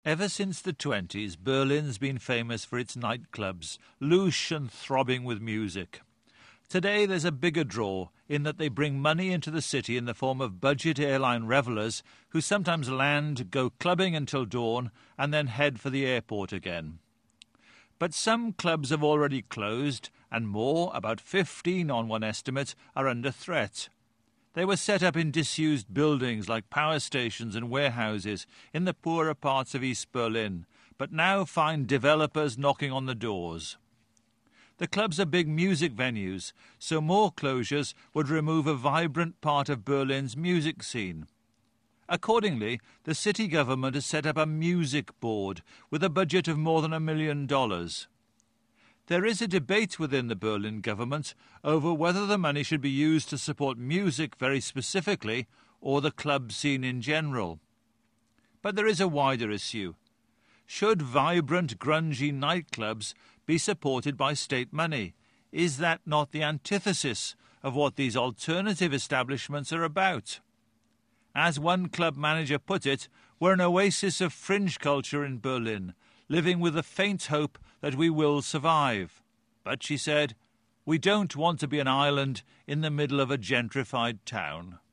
Ever since the 20s, Berlin's been famous for its nightclubs, louche and throbbing with music. Today there's a bigger draw in that they bring money into the city in the form of budget airline revellers who sometimes land, go clubbing until dawn, and then head for the airport again. But some clubs have already closed, and more, about 15 on one estimate, are under threat. They were set up in disused buildings like power stations and warehouses in the poorer parts of East Berlin, but now find developers knocking on the doors. The clubs are big music venues, so more closures would remove a vibrant part of Berlin's music scene. Accordingly, the city government has set up a music board with a budget of more than $1 million. There is a debate within the Berlin government over whether the money should be used to support music very specifically or the club scene in general. But there is a wider issue. Should vibrant, grungy nightclubs be supported by state money? Is that not the antithesis of what these alternative establishments are about? As one club manager put it, we're an oasis of fringe culture in Berlin, living with the faint hope that we will survive. But, she said, we don't want to be an island in the middle of a gentrified town.